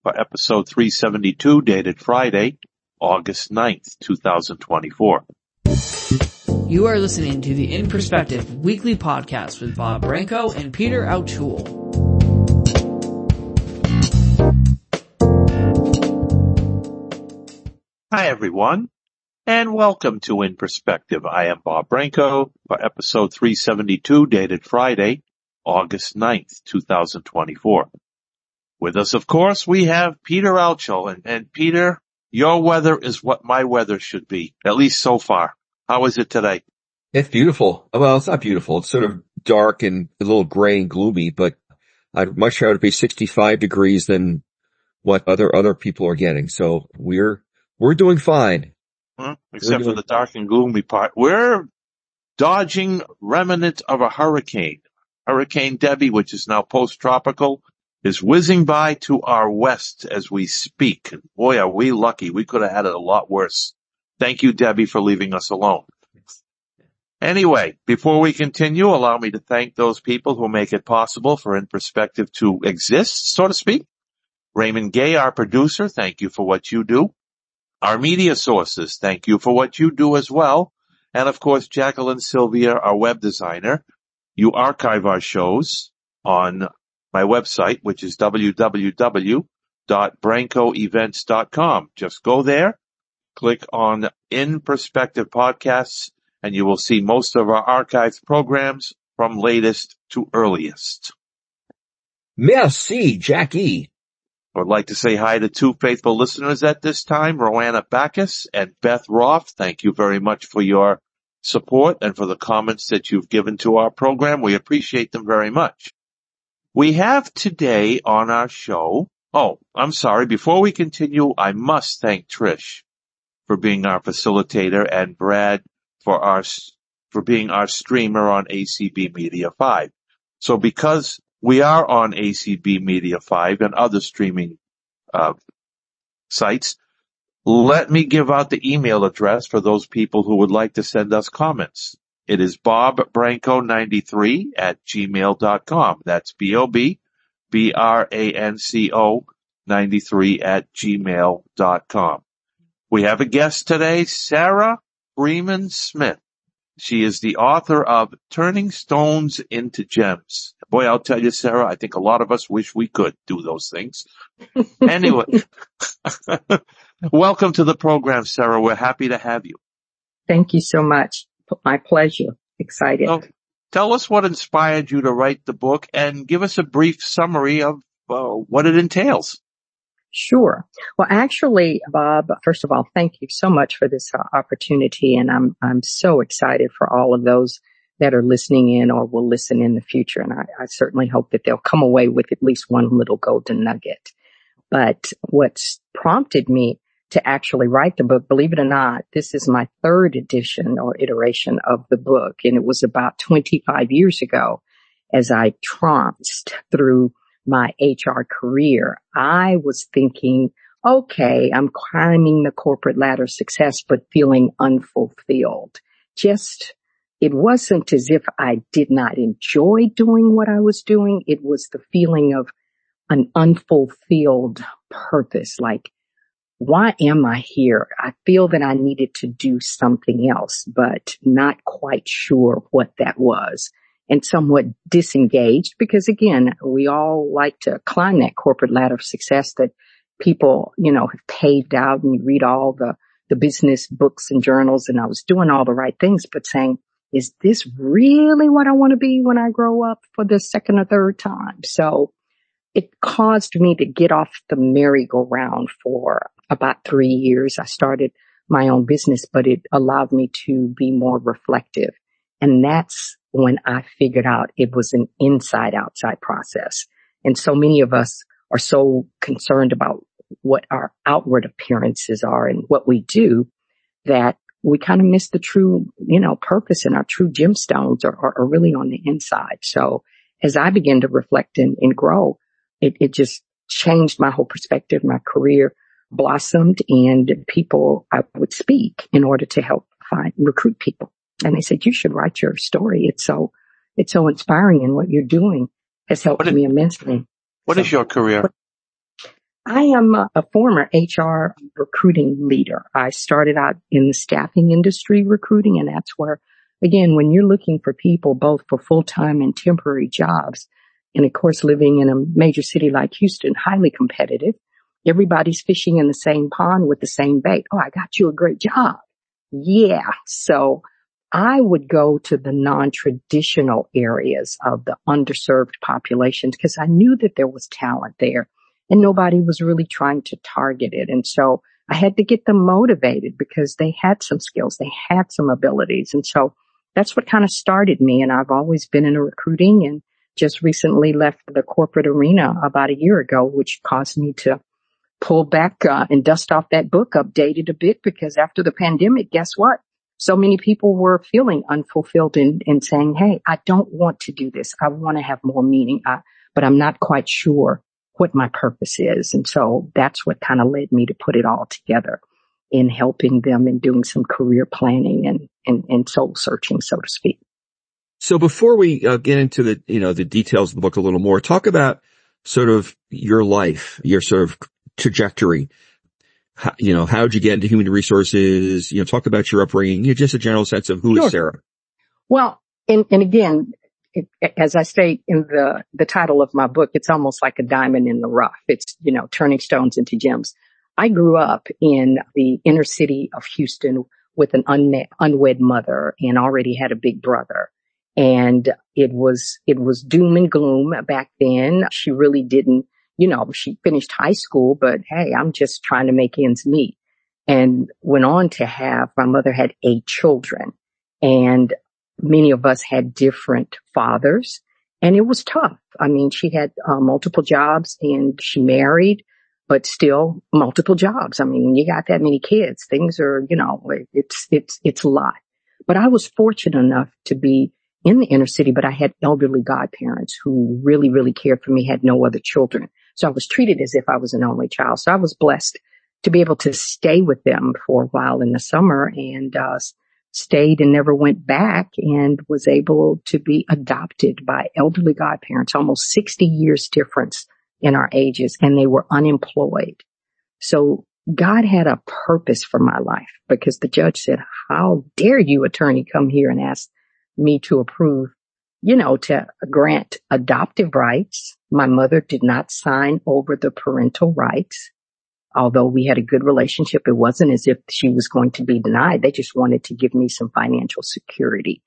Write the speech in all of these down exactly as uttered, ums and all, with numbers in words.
for episode three seventy-two, dated Friday, August ninth, two thousand twenty-four. You are listening to the In Perspective weekly podcast with Bob Branco and Peter O'Toole. Hi, everyone, and welcome to In Perspective. I am Bob Branco for episode three seventy-two, dated Friday, August ninth, two thousand twenty-four. With us, of course, we have Peter O'Toole, and, and Peter, your weather is what my weather should be, at least so far. How is it today? It's beautiful. Well, it's not beautiful. It's sort of dark and a little gray and gloomy, but I'd much rather be sixty-five degrees than what other, other people are getting. So we're, we're doing fine. Hmm, except doing... for the dark and gloomy part. We're dodging remnants of a hurricane. Hurricane Debbie, which is now post-tropical, is whizzing by to our west as we speak. Boy, are we lucky. We could have had it a lot worse. Thank you, Debbie, for leaving us alone. Anyway, before we continue, allow me to thank those people who make it possible for In Perspective to exist, so to speak. Raymond Gay, our producer, thank you for what you do. Our media sources, thank you for what you do as well. And of course, Jacqueline Sylvia, our web designer. You archive our shows on my website, which is w w w dot branco events dot com. Just go there, click on In Perspective Podcasts, and you will see most of our archived programs from latest to earliest. Merci, Jackie. I would like to say hi to two faithful listeners at this time, Roanna Backus and Beth Roth. Thank you very much for your support and for the comments that you've given to our program. We appreciate them very much. We have today on our show, oh, I'm sorry, before we continue, I must thank Trish for being our facilitator and Brad for our, for being our streamer on A C B Media five. So because we are on A C B Media five and other streaming, uh, sites, let me give out the email address for those people who would like to send us comments. It is bob branco ninety-three at gmail dot com. That's B O B B R A N C O ninety-three at gmail dot com. We have a guest today, Sarah Freeman Smith. She is the author of Turning Stones into Gems. Boy, I'll tell you, Sarah, I think a lot of us wish we could do those things. Anyway, welcome to the program, Sarah. We're happy to have you. Thank you so much. My pleasure. Excited. So, tell us what inspired you to write the book and give us a brief summary of uh, what it entails. Sure. Well, actually, Bob, first of all, thank you so much for this uh, opportunity. And I'm, I'm so excited for all of those that are listening in or will listen in the future. And I, I certainly hope that they'll come away with at least one little golden nugget. But what's prompted me to actually write the book, believe it or not, this is my third edition or iteration of the book. And it was about twenty-five years ago as I trounced through my H R career. I was thinking, okay, I'm climbing the corporate ladder of success, but feeling unfulfilled. Just, it wasn't as if I did not enjoy doing what I was doing. It was the feeling of an unfulfilled purpose. Like, why am I here? I feel that I needed to do something else, but not quite sure what that was. And somewhat disengaged because, again, we all like to climb that corporate ladder of success that people, you know, have paved out, and you read all the, the business books and journals, and I was doing all the right things, but saying, is this really what I want to be when I grow up for the second or third time? So it caused me to get off the merry-go-round for about three years. I started my own business, but it allowed me to be more reflective. And that's when I figured out it was an inside-outside process. And so many of us are so concerned about what our outward appearances are and what we do that we kind of miss the true, you know, purpose, and our true gemstones are, are, are really on the inside. So as I began to reflect and, and grow, it, it just changed my whole perspective. My career blossomed, and people I would speak in order to help find, recruit people. And they said, you should write your story. It's so, it's so inspiring, and what you're doing has helped what is, me immensely. What so, is your career? I am a, a former H R recruiting leader. I started out in the staffing industry recruiting, and that's where, again, when you're looking for people both for full-time and temporary jobs, and of course living in a major city like Houston, highly competitive, everybody's fishing in the same pond with the same bait. Oh, I got you a great job. Yeah. So I would go to the non-traditional areas of the underserved populations because I knew that there was talent there and nobody was really trying to target it. And so I had to get them motivated because they had some skills, they had some abilities. And so that's what kind of started me. And I've always been in recruiting and just recently left the corporate arena about a year ago, which caused me to pull back uh, and dust off that book, update it a bit, because after the pandemic, guess what? So many people were feeling unfulfilled and, and saying, hey, I don't want to do this. I want to have more meaning, I, but I'm not quite sure what my purpose is. And so that's what kind of led me to put it all together in helping them and doing some career planning and, and, and soul searching, so to speak. So before we uh, get into the, you know, the details of the book a little more, talk about sort of your life, your sort of trajectory. How, you know, how did you get into human resources? You know, talk about your upbringing, you know, just a general sense of who Sure. is Sarah. Well, and, and again, it, as I state in the, the title of my book, it's almost like a diamond in the rough. It's, you know, turning stones into gems. I grew up in the inner city of Houston with an unmet, unwed mother and already had a big brother. And it was, it was doom and gloom back then. She really didn't, you know, she finished high school, but hey, I'm just trying to make ends meet. And went on to have, my mother had eight children and many of us had different fathers and it was tough. I mean, she had uh, multiple jobs and she married, but still multiple jobs. I mean, when you got that many kids, things are, you know, it's, it's, it's a lot. But I was fortunate enough to be in the inner city, but I had elderly godparents who really, really cared for me, had no other children. So I was treated as if I was an only child. So I was blessed to be able to stay with them for a while in the summer and uh stayed and never went back and was able to be adopted by elderly godparents, almost sixty years difference in our ages, and they were unemployed. So God had a purpose for my life because the judge said, how dare you, attorney, come here and ask me to approve, you know, to grant adoptive rights. My mother did not sign over the parental rights. Although we had a good relationship, it wasn't as if she was going to be denied. They just wanted to give me some financial security.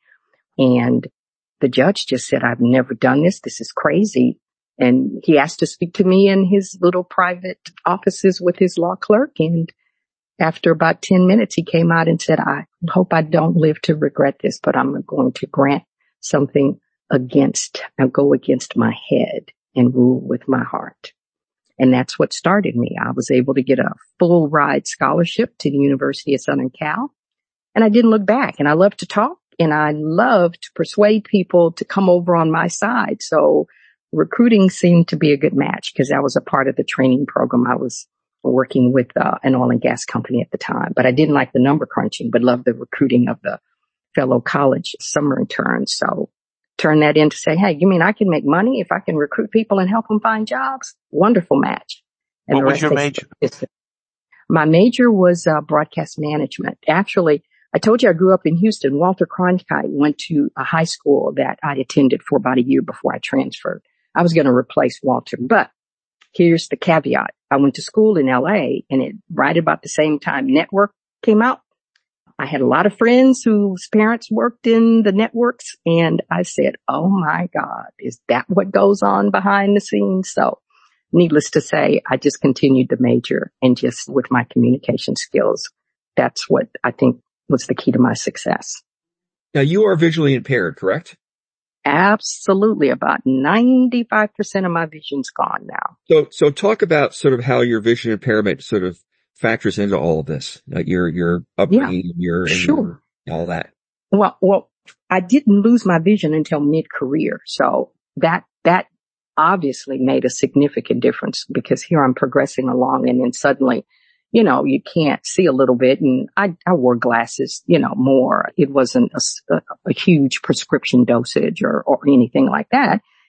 And the judge just said, I've never done this. This is crazy. And he asked to speak to me in his little private offices with his law clerk. And after about ten minutes, he came out and said, I hope I don't live to regret this, but I'm going to grant something against, I'll go against my head and rule with my heart. And that's what started me. I was able to get a full ride scholarship to the University of Southern Cal. And I didn't look back. And I love to talk and I love to persuade people to come over on my side. So recruiting seemed to be a good match because that was a part of the training program. I was working with uh, an oil and gas company at the time, but I didn't like the number crunching, but loved the recruiting of the fellow college summer interns. So turn that in to say, hey, you mean I can make money if I can recruit people and help them find jobs? Wonderful match. And what was your major? My major was uh, broadcast management. Actually, I told you I grew up in Houston. Walter Cronkite went to a high school that I attended for about a year before I transferred. I was going to replace Walter, but here's the caveat. I went to school in L A and it right about the same time network came out. I had a lot of friends whose parents worked in the networks and I said, oh my God, is that what goes on behind the scenes? So needless to say, I just continued the major and just with my communication skills, that's what I think was the key to my success. Now you are visually impaired, correct? Absolutely. About ninety-five percent of my vision's gone now. So, so talk about sort of how your vision impairment sort of factors into all of this, like your, your upbringing, yeah, your, sure. your, all that. Well, well, I didn't lose my vision until mid-career. So that, that obviously made a significant difference because here I'm progressing along and then suddenly, you know, you can't see a little bit. And I, I wore glasses, you know, more. It wasn't a, a, a huge prescription dosage or, or anything like that.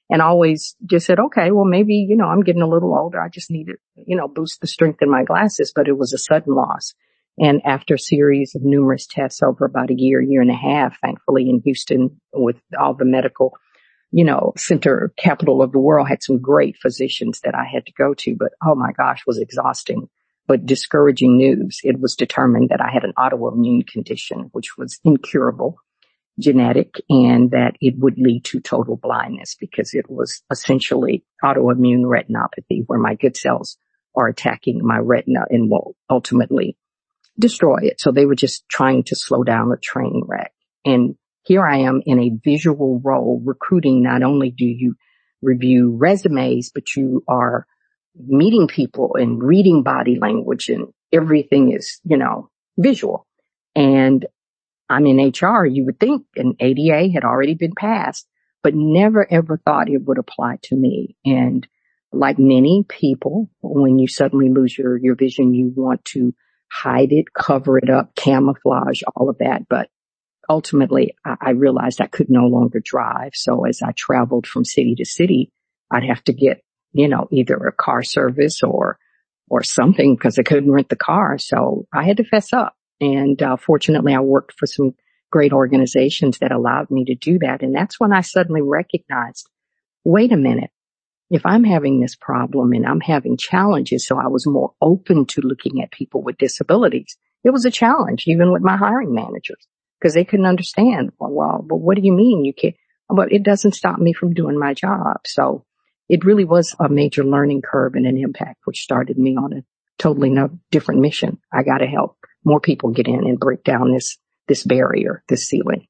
and always just said, okay, well, maybe, you know, I'm getting a little older. I just need to, you know, boost the strength in my glasses. But it was a sudden loss. And after a series of numerous tests over about a year, year and a half, thankfully in Houston with all the medical, you know, center capital of the world, had some great physicians that I had to go to. But oh my gosh, was exhausting, but discouraging news. It was determined that I had an autoimmune condition, which was incurable, genetic, and that it would lead to total blindness because it was essentially autoimmune retinopathy, where my good cells are attacking my retina and will ultimately destroy it. So they were just trying to slow down a train wreck. And here I am in a visual role recruiting. Not only do you review resumes, but you are meeting people and reading body language, and everything is, you know, visual. And I'm in H R. You would think an A D A had already been passed, but never ever thought it would apply to me. And like many people, when you suddenly lose your, your vision, you want to hide it, cover it up, camouflage, all of that. But ultimately, I, I realized I could no longer drive. So as I traveled from city to city, I'd have to get, you know, either a car service or, or something, because I couldn't rent the car. So I had to fess up. And uh, fortunately, I worked for some great organizations that allowed me to do that. And that's when I suddenly recognized, wait a minute, if I'm having this problem and I'm having challenges, so I was more open to looking at people with disabilities. It was a challenge, even with my hiring managers, because they couldn't understand. Well, well, but what do you mean you can't? But it doesn't stop me from doing my job. So it really was a major learning curve and an impact, which started me on a totally no different mission. I got to help more people get in and break down this, this barrier, this ceiling.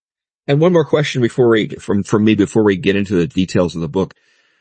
And one more question before we, from, from me, before we get into the details of the book.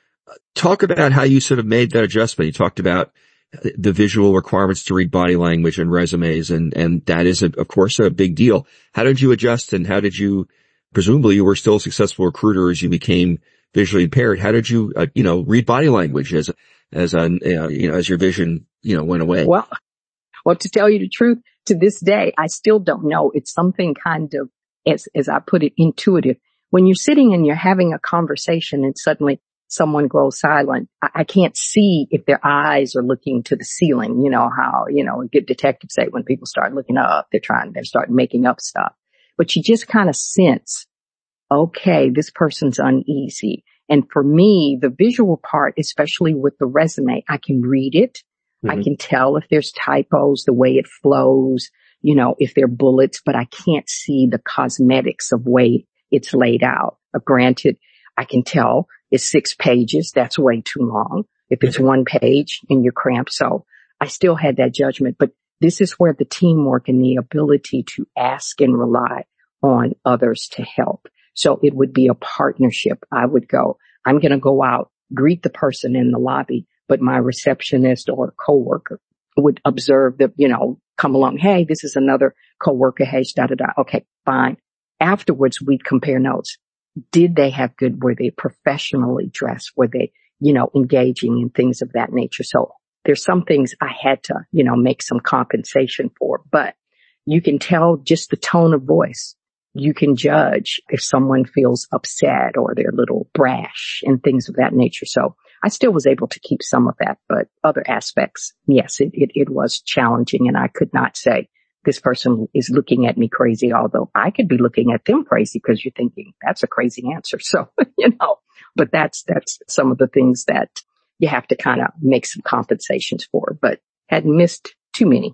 Talk about how you sort of made that adjustment. You talked about the visual requirements to read body language and resumes, and, and that is, a, of course, a big deal. How did you adjust, and how did you, presumably you were still a successful recruiter as you became visually impaired. How did you, uh, you know, read body language as, as a, uh, you know, as your vision, you know, went away? Well, well, to tell you the truth, to this day, I still don't know. It's something kind of, as, as I put it, intuitive. When you're sitting and you're having a conversation and suddenly someone grows silent, I, I can't see if their eyes are looking to the ceiling. You know how, you know, good detectives say when people start looking up, they're trying, they start making up stuff. But you just kind of sense, okay, this person's uneasy. And for me, the visual part, especially with the resume, I can read it. Mm-hmm. I can tell if there's typos, the way it flows, you know, if they're bullets, but I can't see the cosmetics of way it's laid out. Uh, granted, I can tell it's six pages. That's way too long. If it's one page and you're cramped. So I still had that judgment, but this is where the teamwork and the ability to ask and rely on others to help. So it would be a partnership. I would go, I'm going to go out, greet the person in the lobby, but my receptionist or coworker would observe the, you know, come along. Hey, this is another coworker. Hey, da, da, da. Okay, fine. Afterwards, we'd compare notes. Did they have good, were they professionally dressed? Were they, you know, engaging in things of that nature? So there's some things I had to, you know, make some compensation for, but you can tell just the tone of voice. You can judge if someone feels upset or they're a little brash and things of that nature. So I still was able to keep some of that, but other aspects, yes, it, it, it was challenging, and I could not say this person is looking at me crazy, although I could be looking at them crazy because you're thinking that's a crazy answer. So, you know, but that's, that's some of the things that you have to kind of make some compensations for, but hadn't missed too many.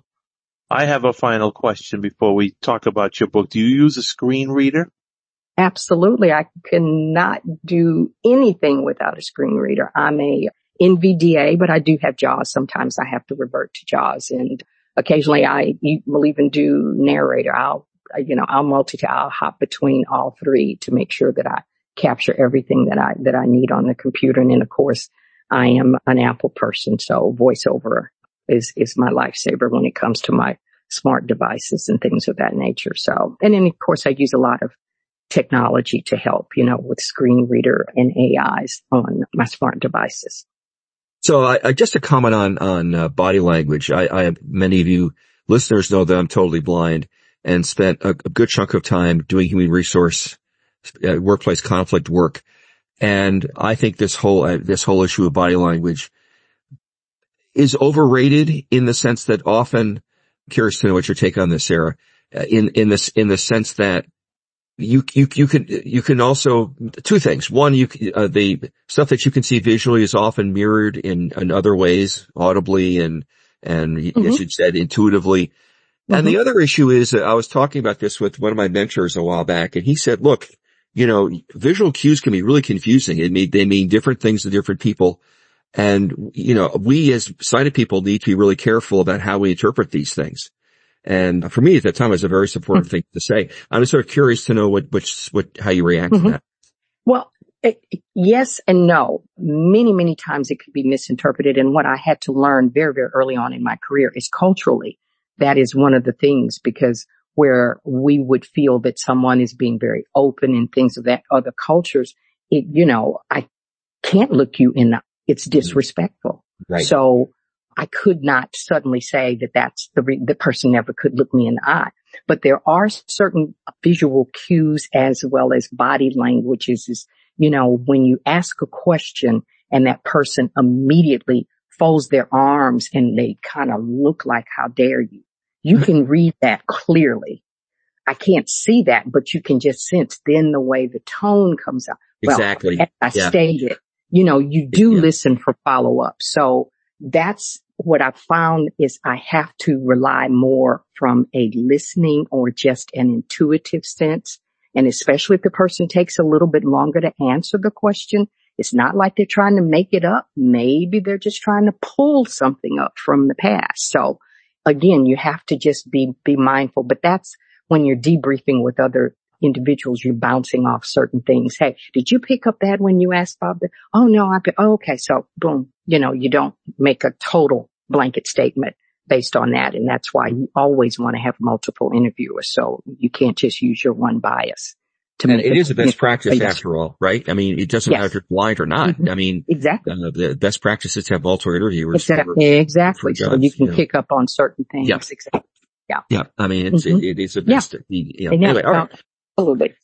I have a final question before we talk about your book. Do you use a screen reader? Absolutely. I cannot do anything without a screen reader. I'm a N V D A, but I do have JAWS. Sometimes I have to revert to JAWS, and occasionally I will even do narrator. I'll, you know, I'll multitask. I'll hop between all three to make sure that I capture everything that I, that I need on the computer. And then of course I am an Apple person. So voiceover is, is my lifesaver when it comes to my smart devices and things of that nature. So, and then of course I use a lot of technology to help, you know, with screen reader and A Is on my smart devices. So I, I just a comment on, on uh, body language. I, I, many of you listeners know that I'm totally blind and spent a, a good chunk of time doing human resource, uh, workplace conflict work. And I think this whole, uh, this whole issue of body language is overrated in the sense that often, curious to know what your take on this, Sarah, uh, in, in this, in the sense that you, you, you can, you can also, two things. One, you, uh, the stuff that you can see visually is often mirrored in, in other ways, audibly and, and mm-hmm. as you said, intuitively. Mm-hmm. And the other issue is, uh, I was talking about this with one of my mentors a while back, and he said, look, you know, visual cues can be really confusing. It mean, they mean different things to different people. And, you know, we as sighted people need to be really careful about how we interpret these things. And for me at that time, it was a very supportive mm-hmm. thing to say. I'm just sort of curious to know what, which, what, how you react mm-hmm. to that. Well, it, yes and no. Many, many times it could be misinterpreted. And what I had to learn very, very early on in my career is culturally, that is one of the things, because where we would feel that someone is being very open and things of that other cultures, it, you know, I can't look you in the, it's disrespectful. Right. So I could not suddenly say that that's the, re- the person never could look me in the eye. But there are certain visual cues as well as body languages is, you know, when you ask a question and that person immediately folds their arms and they kind of look like, how dare you? You can read that clearly. I can't see that, but you can just sense then the way the tone comes out. Exactly. Well, as I yeah. stated, you know, you do yeah. listen for follow up. So that's what I've found is I have to rely more from a listening or just an intuitive sense. And especially if the person takes a little bit longer to answer the question, it's not like they're trying to make it up. Maybe they're just trying to pull something up from the past. So again, you have to just be, be mindful, but that's when you're debriefing with other individuals, you're bouncing off certain things. Hey, did you pick up that when you asked Bob that? Oh, no, I, oh, okay. So boom, you know, you don't make a total blanket statement based on that. And that's why you always want to have multiple interviewers. So you can't just use your one bias. To and make it a, is a best practice after all, right? I mean, it doesn't yes. matter if you're blind or not. Mm-hmm. I mean, exactly. Uh, the best practice is to have multiple interviewers. Exactly. For, exactly. for so jobs, you can you know. pick up on certain things. Yeah. Exactly. Yeah. Yeah. I mean, it's, mm-hmm. it, it is a best. Yeah. You know. yeah. Anyway, all right. Absolutely.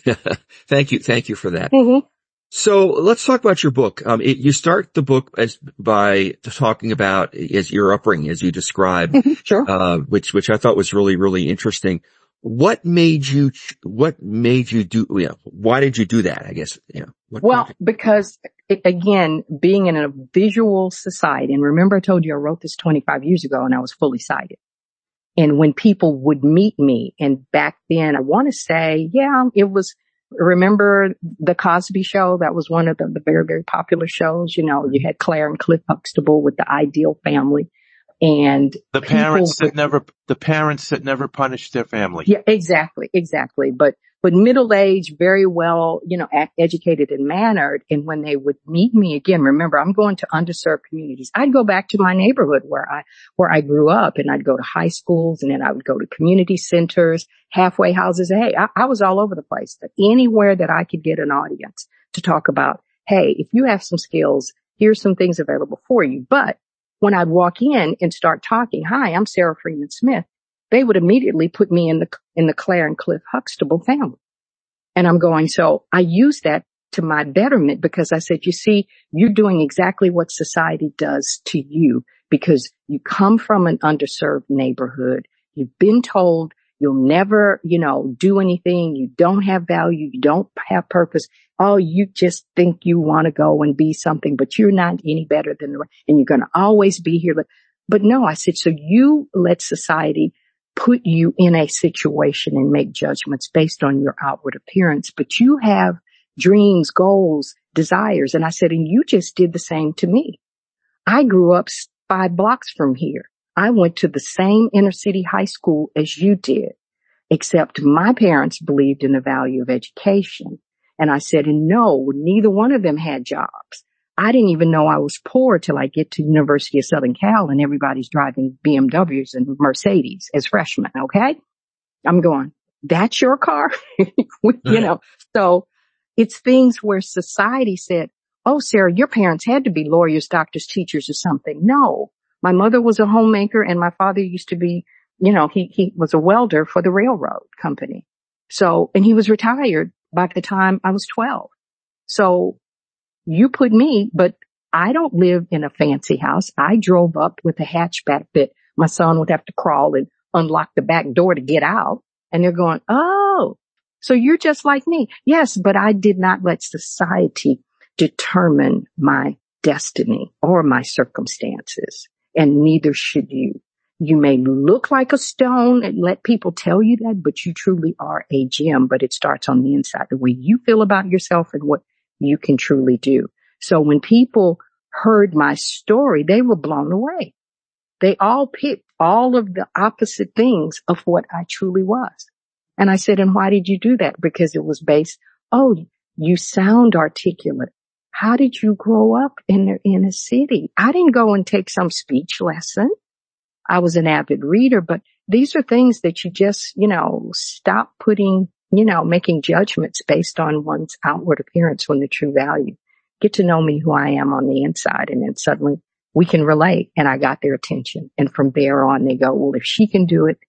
Thank you. Thank you for that. Mm-hmm. So let's talk about your book. Um, it, you start the book as by talking about as your upbringing, as you described, sure. uh, which, which I thought was really, really interesting. What made you, what made you do, you know, why did you do that? I guess, you know. What well, because it, again, being in a visual society, and remember I told you I wrote this twenty-five years ago and I was fully sighted. And when people would meet me, and back then I want to say, yeah, it was, remember the Cosby Show? That was one of the, the very, very popular shows. You know, you had Claire and Cliff Huxtable with the Ideal Family. And the parents people, that never, the parents that never punished their family. Yeah, exactly, exactly. But, but middle-aged, very well, you know, educated and mannered. And when they would meet me again, remember, I'm going to underserved communities. I'd go back to my neighborhood where I, where I grew up, and I'd go to high schools, and then I would go to community centers, halfway houses. Hey, I, I was all over the place, but anywhere that I could get an audience to talk about, hey, if you have some skills, here's some things available for you. But when I'd walk in and start talking, hi, I'm Sarah Freeman Smith, they would immediately put me in the, in the Claire and Cliff Huxtable family. And I'm going, so I use that to my betterment, because I said, you see, you're doing exactly what society does to you, because you come from an underserved neighborhood. You've been told you'll never, you know, do anything. You don't have value. You don't have purpose. Oh, you just think you want to go and be something, but you're not any better than the rest, and you're going to always be here. But, but no, I said, so you let society put you in a situation and make judgments based on your outward appearance, but you have dreams, goals, desires. And I said, and you just did the same to me. I grew up five blocks from here. I went to the same inner city high school as you did, except my parents believed in the value of education. And I said, and no, neither one of them had jobs. I didn't even know I was poor till I get to University of Southern Cal and everybody's driving B M Ws and Mercedes as freshmen. Okay. I'm going, that's your car? You know, so it's things where society said, oh, Sarah, your parents had to be lawyers, doctors, teachers or something. No, my mother was a homemaker and my father used to be, you know, he, he was a welder for the railroad company. So, and he was retired by the time I was twelve. So you put me, but I don't live in a fancy house. I drove up with a hatchback that my son would have to crawl and unlock the back door to get out. And they're going, oh, so you're just like me. Yes, but I did not let society determine my destiny or my circumstances. And neither should you. You may look like a stone and let people tell you that, but you truly are a gem. But it starts on the inside, the way you feel about yourself and what you can truly do. So when people heard my story, they were blown away. They all picked all of the opposite things of what I truly was. And I said, and why did you do that? Because it was based, oh, you sound articulate. How did you grow up in the inner city? I didn't go and take some speech lesson. I was an avid reader, but these are things that you just, you know, stop putting, you know, making judgments based on one's outward appearance when the true value. Get to know me, who I am on the inside, and then suddenly we can relate, and I got their attention. And from there on, they go, well, if she can do it,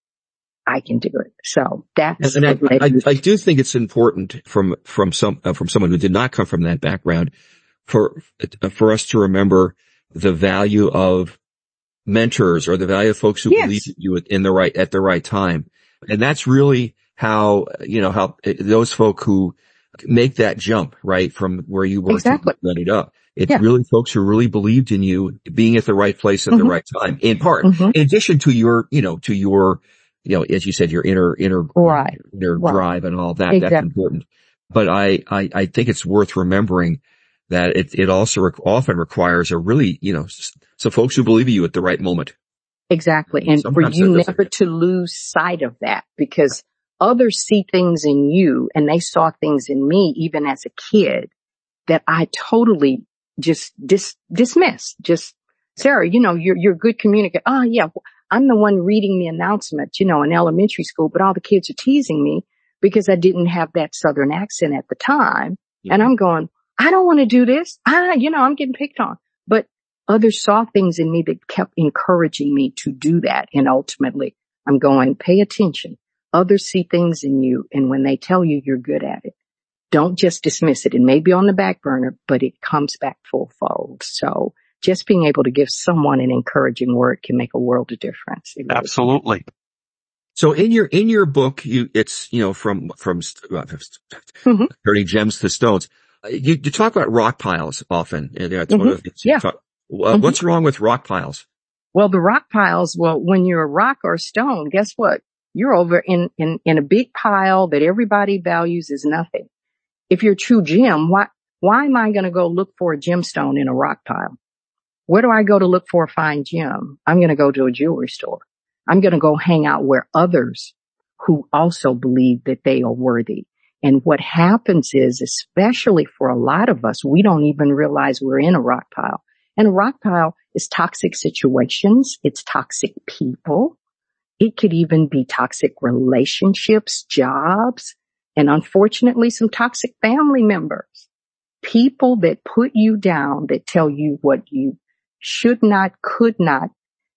I can do it. So that's. And I, I, I do think it's important from from some uh, from someone who did not come from that background for for us to remember the value of mentors or the value of folks who yes. believe in you in the right at the right time, and that's really how you know how those folk who make that jump right from where you were exactly. to let it up. It's yeah. really folks who really believed in you being at the right place at mm-hmm. the right time. In part, mm-hmm. in addition to your you know to your you know as you said your inner inner right. inner right. drive and all that. Exactly. That's important. But I, I I think it's worth remembering that it it also re- often requires a really you know some folks who believe in you at the right moment. Exactly. And Sometimes for you that never to lose sight of that, because others see things in you and they saw things in me even as a kid that I totally just dis- dismissed. Just, Sarah, you know, you're, you're a good communicator. Oh yeah, I'm the one reading the announcement, you know, in elementary school, but all the kids are teasing me because I didn't have that Southern accent at the time. Mm-hmm. And I'm going, I don't want to do this. I, you know, I'm getting picked on, but others saw things in me that kept encouraging me to do that. And ultimately I'm going, pay attention. Others see things in you. And when they tell you you're good at it, don't just dismiss it. It may be on the back burner, but it comes back full fold. So just being able to give someone an encouraging word can make a world of difference. Really Absolutely. Can. So in your, in your book, you, it's, you know, from, from, uh, mm-hmm. turning gems to stones. You, you talk about rock piles often. And that's mm-hmm. one of the things you yeah. talk. Uh, mm-hmm. What's wrong with rock piles? Well, the rock piles, well, when you're a rock or a stone, guess what? You're over in, in, in a big pile that everybody values as nothing. If you're a true gem, why, why am I going to go look for a gemstone in a rock pile? Where do I go to look for a fine gem? I'm going to go to a jewelry store. I'm going to go hang out where others who also believe that they are worthy. And what happens is, especially for a lot of us, we don't even realize we're in a rock pile. And a rock pile is toxic situations. It's toxic people. It could even be toxic relationships, jobs, and unfortunately some toxic family members. People that put you down, that tell you what you should not, could not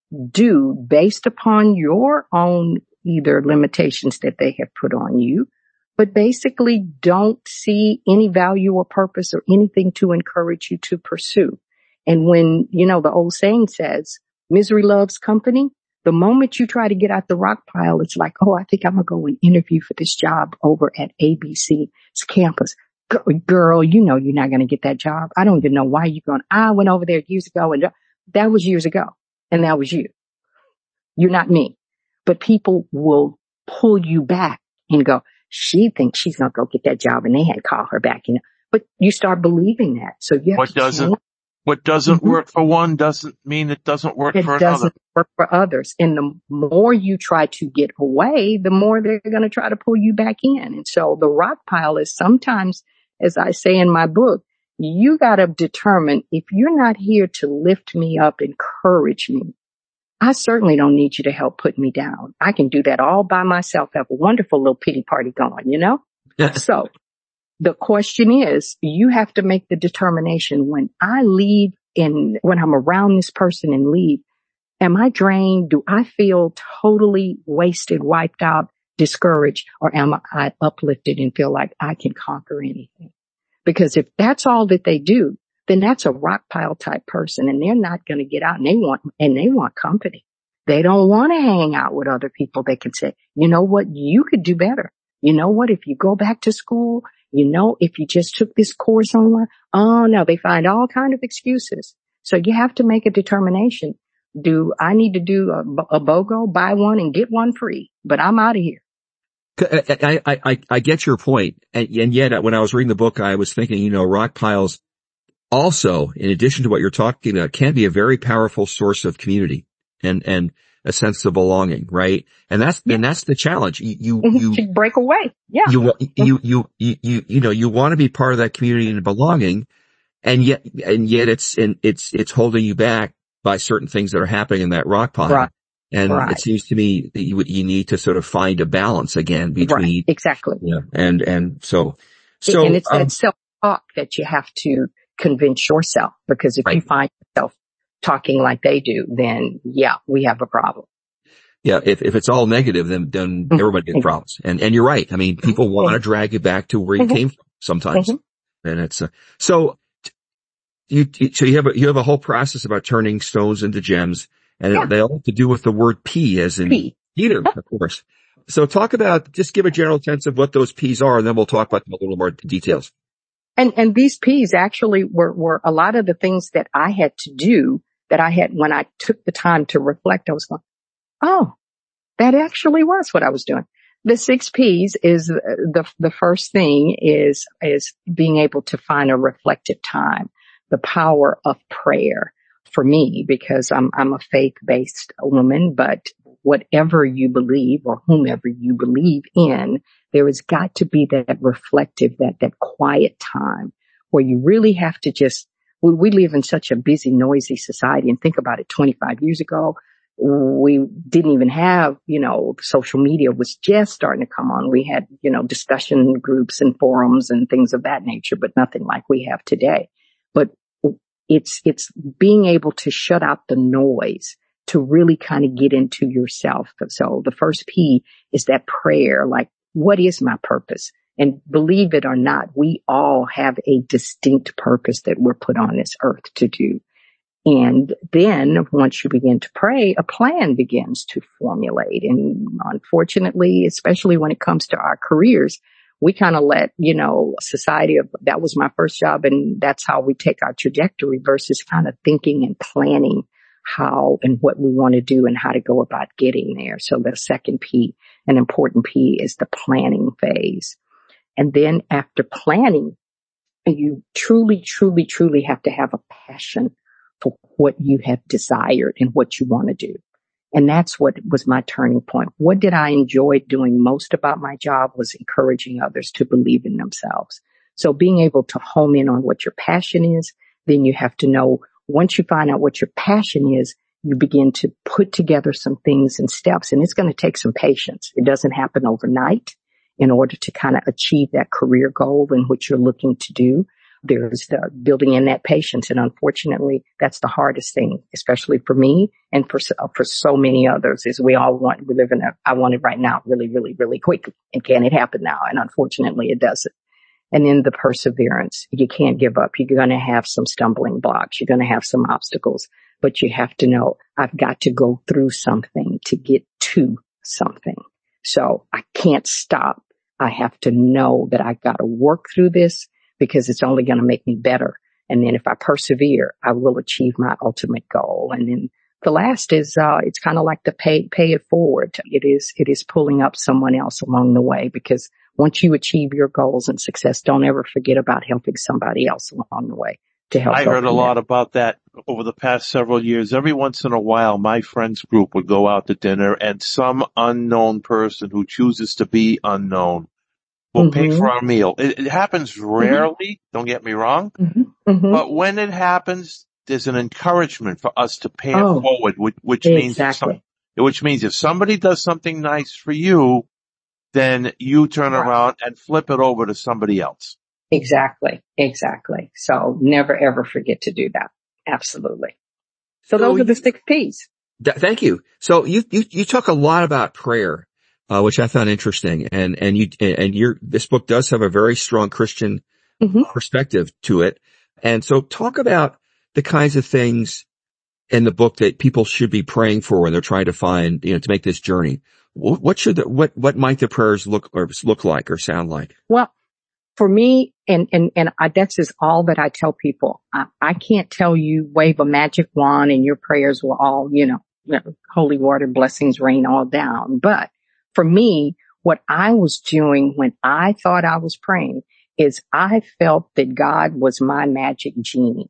do based upon your own either limitations that they have put on you, but basically don't see any value or purpose or anything to encourage you to pursue. And when, you know, the old saying says, misery loves company, the moment you try to get out the rock pile, it's like, oh, I think I'm going to go and interview for this job over at A B C's campus. Girl, you know you're not going to get that job. I don't even know why you're going. I went over there years ago, and that was years ago, and that was you. You're not me. But people will pull you back and go, she thinks she's going to go get that job, and they had to call her back. You know, but you start believing that. So you have what to doesn't change. What doesn't mm-hmm. work for one doesn't mean it doesn't work it for another. It doesn't work for others. And the more you try to get away, the more they're going to try to pull you back in. And so the rock pile is sometimes, as I say in my book, you got to determine, if you're not here to lift me up, encourage me, I certainly don't need you to help put me down. I can do that all by myself, have a wonderful little pity party going, you know? So the question is, you have to make the determination, when I leave and when I'm around this person and leave, am I drained? Do I feel totally wasted, wiped out, discouraged, or am I uplifted and feel like I can conquer anything? Because if that's all that they do, then that's a rock pile type person, and they're not going to get out, and they want, and they want company. They don't want to hang out with other people. They can say, you know what? You could do better. You know what? If you go back to school, you know, if you just took this course online, oh no, they find all kind of excuses. So you have to make a determination. Do I need to do a, a BOGO, buy one and get one free? But I'm out of here. I, I, I, I get your point. And, and yet when I was reading the book, I was thinking, you know, rock piles also, in addition to what you're talking about, can be a very powerful source of community and, and a sense of belonging, right? And that's, yeah. and that's the challenge. You, you, you break away. Yeah. You, you, you, you, you, you know, you want to be part of that community and belonging. And yet, and yet it's, and it's, it's holding you back by certain things that are happening in that rock pile. Right. And right. it seems to me that you, you need to sort of find a balance again between. Right. Exactly. Yeah. And, and so, so. And it's um, that self-talk that you have to convince yourself, because if right. you find yourself talking like they do, then yeah, we have a problem. Yeah. If, if it's all negative, then, then mm-hmm. everybody has problems. And, and you're right. I mean, people mm-hmm. want to drag you back to where you mm-hmm. came from sometimes. Mm-hmm. And it's, uh, so you, so you have a, you have a whole process about turning stones into gems, and yeah. they all have to do with the word P, as in P. Peter, of course. So talk about, just give a general sense of what those P's are, and then we'll talk about them a little more details. And, and these P's actually were, were a lot of the things that I had to do that I had when I took the time to reflect. I was going, oh, that actually was what I was doing. The six P's is the, the first thing is, is being able to find a reflective time, the power of prayer for me, because I'm, I'm a faith-based woman, but whatever you believe or whomever you believe in, there has got to be that reflective, that, that quiet time where you really have to just, we, we live in such a busy, noisy society, and think about it, twenty-five years ago, we didn't even have, you know, social media was just starting to come on. We had, you know, discussion groups and forums and things of that nature, but nothing like we have today. But it's, it's being able to shut out the noise to really kind of get into yourself. So the first P is that prayer, like, what is my purpose? And believe it or not, we all have a distinct purpose that we're put on this earth to do. And then once you begin to pray, a plan begins to formulate. And unfortunately, especially when it comes to our careers, we kind of let, you know, society of that was my first job, and that's how we take our trajectory, versus kind of thinking and planning how and what we want to do and how to go about getting there. So the second P, an important P, is the planning phase. And then after planning, you truly, truly, truly have to have a passion for what you have desired and what you want to do. And that's what was my turning point. What did I enjoy doing most about my job was encouraging others to believe in themselves. So being able to home in on what your passion is, then you have to know, once you find out what your passion is, you begin to put together some things and steps, and it's going to take some patience. It doesn't happen overnight in order to kind of achieve that career goal in which you're looking to do. There's the building in that patience. And unfortunately, that's the hardest thing, especially for me and for, for so many others, is we all want, we live in a, I want it right now, really, really, really quickly. And can it happen now? And unfortunately, it doesn't. And then the perseverance, you can't give up. You're going to have some stumbling blocks. You're going to have some obstacles, but you have to know, I've got to go through something to get to something. So I can't stop. I have to know that I've got to work through this, because it's only going to make me better. And then if I persevere, I will achieve my ultimate goal. And then the last is, uh, it's kind of like the pay, pay it forward. It is, it is pulling up someone else along the way, because once you achieve your goals and success, don't ever forget about helping somebody else along the way to help. I heard a lot about that over the past several years. Every once in a while, my friends group would go out to dinner, and some unknown person who chooses to be unknown will mm-hmm. pay for our meal. It, it happens rarely, mm-hmm. don't get me wrong, mm-hmm. Mm-hmm. but when it happens, there's an encouragement for us to pay oh, it forward, which, which exactly. means if some, which means if somebody does something nice for you, then you turn right. around and flip it over to somebody else. Exactly, exactly. So never ever forget to do that. Absolutely. So, so those are the six P's. Th- thank you. So you you you talk a lot about prayer. Uh, which I found interesting. And, and you, and your, this book does have a very strong Christian mm-hmm. perspective to it. And so talk about the kinds of things in the book that people should be praying for when they're trying to find, you know, to make this journey. What should the, what, what might the prayers look or look like or sound like? Well, for me, and, and, and I, that's just all that I tell people. I, I can't tell you wave a magic wand and your prayers will all, you know, you know, holy water blessings rain all down. But for me, what I was doing when I thought I was praying is I felt that God was my magic genie.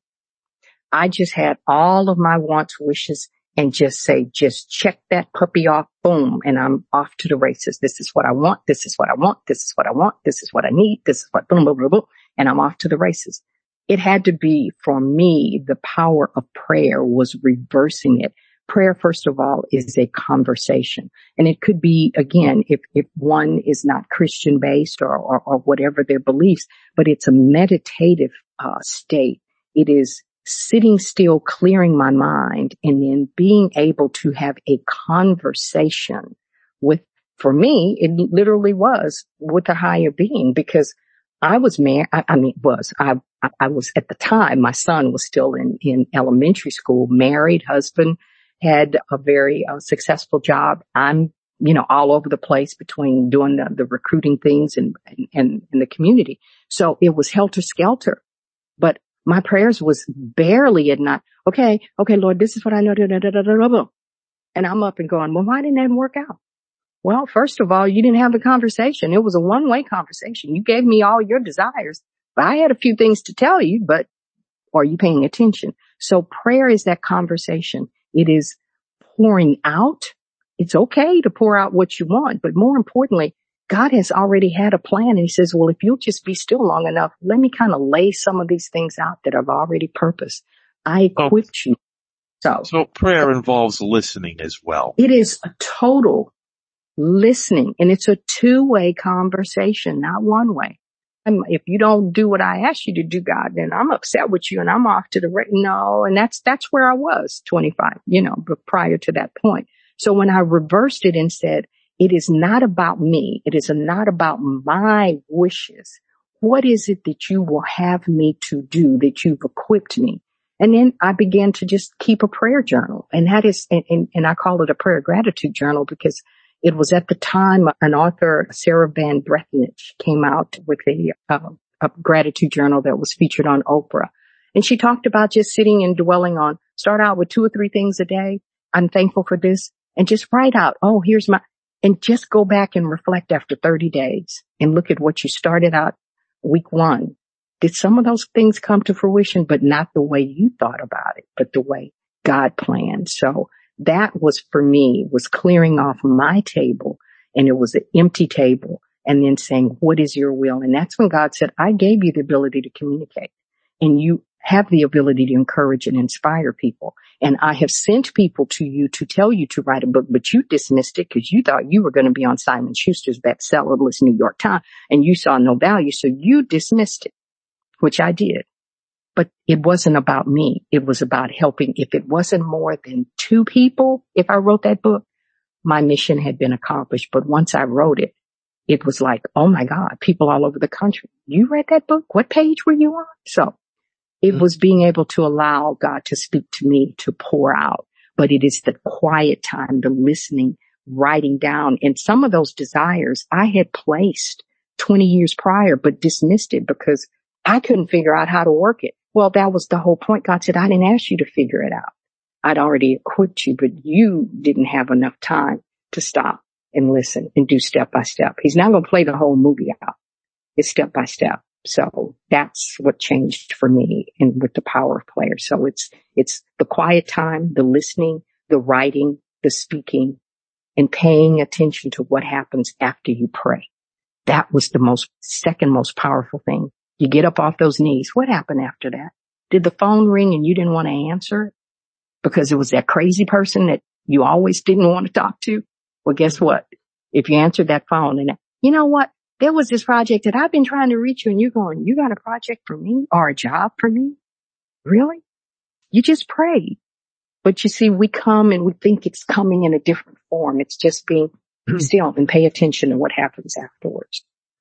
I just had all of my wants, wishes, and just say, just check that puppy off, boom, and I'm off to the races. This is what I want. This is what I want. This is what I want. This is what I need. This is what, boom, boom, boom, boom, and I'm off to the races. It had to be, for me, the power of prayer was reversing it. Prayer, first of all, is a conversation. And it could be, again, if, if one is not Christian based or, or, or whatever their beliefs, but it's a meditative, uh, state. It is sitting still, clearing my mind, and then being able to have a conversation with, for me, it literally was with a higher being, because I was married. I, I mean, was, I, I was at the time, my son was still in, in elementary school, married, husband, had a very uh, successful job. I'm, you know, all over the place between doing the, the recruiting things and, and, and the community. So it was helter skelter, but my prayers was barely at night. Okay, okay, Lord, this is what I know. Da, da, da, da, da, da. And I'm up and going, well, why didn't that work out? Well, first of all, you didn't have the conversation. It was a one-way conversation. You gave me all your desires, but I had a few things to tell you, but are you paying attention? So prayer is that conversation. It is pouring out. It's okay to pour out what you want, but more importantly, God has already had a plan, and he says, well, if you'll just be still long enough, let me kind of lay some of these things out that I've already purposed. I equipped oh, you. So, so prayer involves listening as well. It is a total listening, and it's a two-way conversation, not one way. I'm, if you don't do what I asked you to do, God, then I'm upset with you and I'm off to the right. No, and that's, that's where I was twenty-five, you know, but prior to that point. So when I reversed it and said, it is not about me. It is not about my wishes. What is it that you will have me to do, that you've equipped me? And then I began to just keep a prayer journal. And that is, and, and, and I call it a prayer gratitude journal, because it was at the time an author, Sarah Van Brethenich, came out with a, uh, a gratitude journal that was featured on Oprah. And she talked about just sitting and dwelling on, start out with two or three things a day. I'm thankful for this. And just write out, oh, here's my, and just go back and reflect after thirty days and look at what you started out week one. Did some of those things come to fruition, but not the way you thought about it, but the way God planned? So that was, for me, was clearing off my table, and it was an empty table, and then saying, what is your will? And that's when God said, I gave you the ability to communicate, and you have the ability to encourage and inspire people. And I have sent people to you to tell you to write a book, but you dismissed it because you thought you were going to be on Simon Schuster's bestseller list, New York Times, and you saw no value. So you dismissed it, which I did. But it wasn't about me. It was about helping. If it wasn't more than two people, if I wrote that book, my mission had been accomplished. But once I wrote it, it was like, oh my God, people all over the country. You read that book? What page were you on? So it was being able to allow God to speak to me, to pour out. But it is the quiet time, the listening, writing down. And some of those desires I had placed twenty years prior, but dismissed it because I couldn't figure out how to work it. Well, that was the whole point. God said, I didn't ask you to figure it out. I'd already equipped you, but you didn't have enough time to stop and listen and do step by step. He's not going to play the whole movie out. It's step by step. So that's what changed for me and with the power of prayer. So it's, it's the quiet time, the listening, the writing, the speaking, and paying attention to what happens after you pray. That was the most, second most powerful thing. You get up off those knees. What happened after that? Did the phone ring and you didn't want to answer it because it was that crazy person that you always didn't want to talk to? Well, guess what? If you answered that phone and, you know what? There was this project that I've been trying to reach you, and you're going, you got a project for me or a job for me? Really? You just prayed. But you see, we come and we think it's coming in a different form. It's just being still and pay attention to what happens afterwards.